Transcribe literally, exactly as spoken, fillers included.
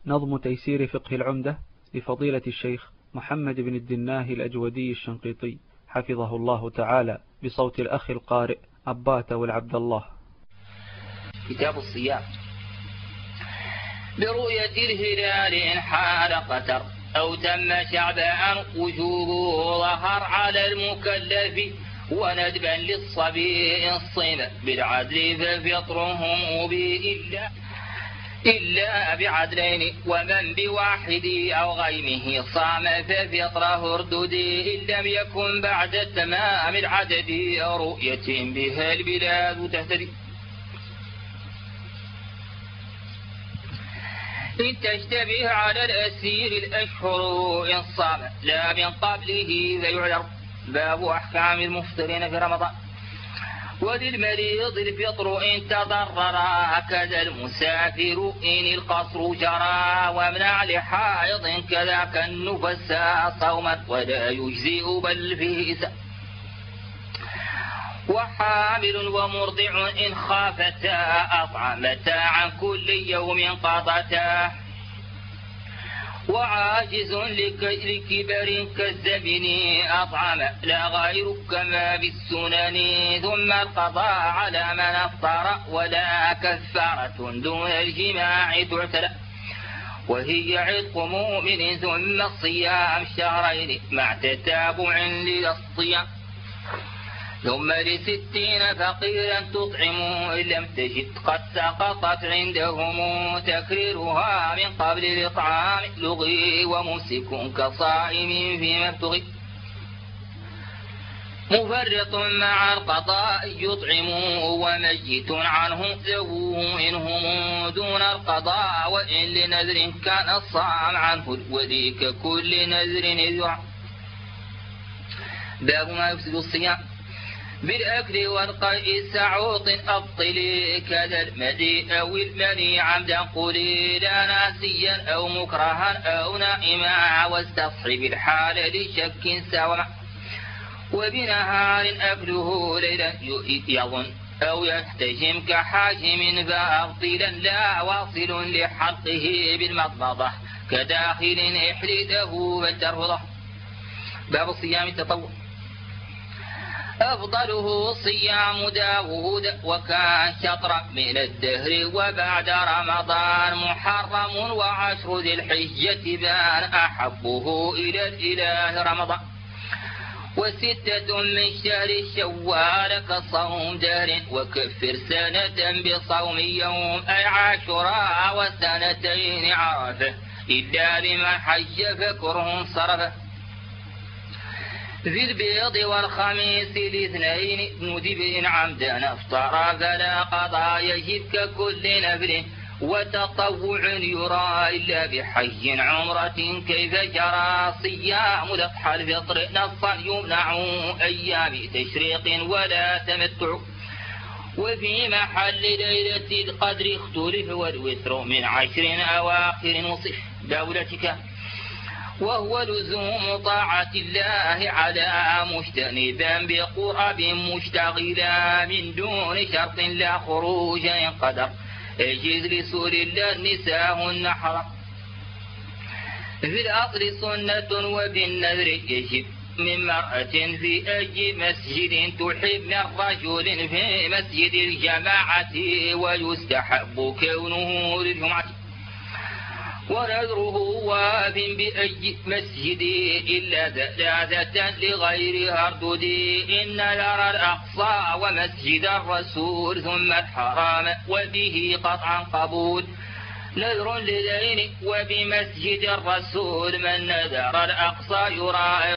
نظم تيسير فقه العمدة لفضيلة الشيخ محمد بن الدناه الأجودي الشنقيطي حفظه الله تعالى، بصوت الأخ القارئ عبات والعبد الله. كتاب الصيام. برؤية الهلال إن حال قتر أو تم شعبان وجوبه ظهر على المكلف، وندبا للصبي إن صم بالعدل ففطرهم به إلا إلا بعدلين، ومن بواحد أو غيمه صام ففطره ارددي، إن لم يكن بعد تمام العدد رؤية بها البلاد تهتدي. إن تشتبه على الأسير الأشهر إن صام لا من قبله فيعذر. باب أحكام المفطرين في رمضان. وللمريض الفطر إن تضرر، كذا المسافر إن القصر جرى، وامنع لحائض كذاك النفساء صوما ولا يجزئ بل فيه إساء. وحامل ومرضع إن خافتا أطعمتا عن كل يوم قضتا، وعاجز لكبر كالزبن أطعم لا غير كما بالسنن، ثم القضاء على من أفطر ولا كفارة دون الجماع تعتلى، وهي عتق مؤمن ثم الصيام شهرين مع تتابع للصيام، ثم لستين فقيرا تطعم إن لم تجد قد سقطت عندهم تكريرها من قبل الإطعام لغي، وممسك كصائم فيما ابتغي. مفرط مع القضاء يطعم، وميت عنه ذووه إنهم دون القضاء، وإن لنذر كان الصام عنه وذيك كل نذر يدعى. باب ما يفسد الصيام. بالأكل والقيء سعوط أبطلي، كذا المدي أو المني عمدا قليلا ناسيا أو مكرها أو نائما، واستصحب الحال لشك سواء. وبنهار أكله ليلا يظن أو يحتجم كحاجم فأبطلا لا واصل لحلقه بالمضمضة، كداخل إحرده فلترفضه. باب صيام التطوع. أفضله صيام داود وكان شطرا من الدهر وبعد رمضان محرم، وعشر ذي الحجة بان أحبه إلى الإله رمضان، وستة من شهر الشوال كصوم دهر، وكفر سنة بصوم يوم أي عاشوراء، وسنتين عرفه إلا لمن حج فكره صرفه. في البيض والخميس الاثنين ندب عمدا افطر فلا قضى يجب ككل نفل، وتطوع يرى إلا بحج عمرة كيف جرى. صيام الأضحى الفطر نصا يمنع أيام تشريق ولا تمتع، وفي محل ليلة القدر اختلف والوتر من عشر أواخر نصف دولتك، وهو لزوم طاعة الله على مجتنبا بقرب مشتغلا من دون شرط لا خروج إن قدر، اجز لسول الله النساء النحر. في الأصل سنة وبالنذر يجب من مرأة في أي مسجد تحب من رجل في مسجد الجماعة، ويستحب كونه للجمعة. ونذره واف بأي مسجد إلا ثلاثة لغيرها اردد، إن نرى الأقصى ومسجد الرسول ثم الحرام وبه قطعا قبول. نذر لذين وبمسجد الرسول من نذر الأقصى يرى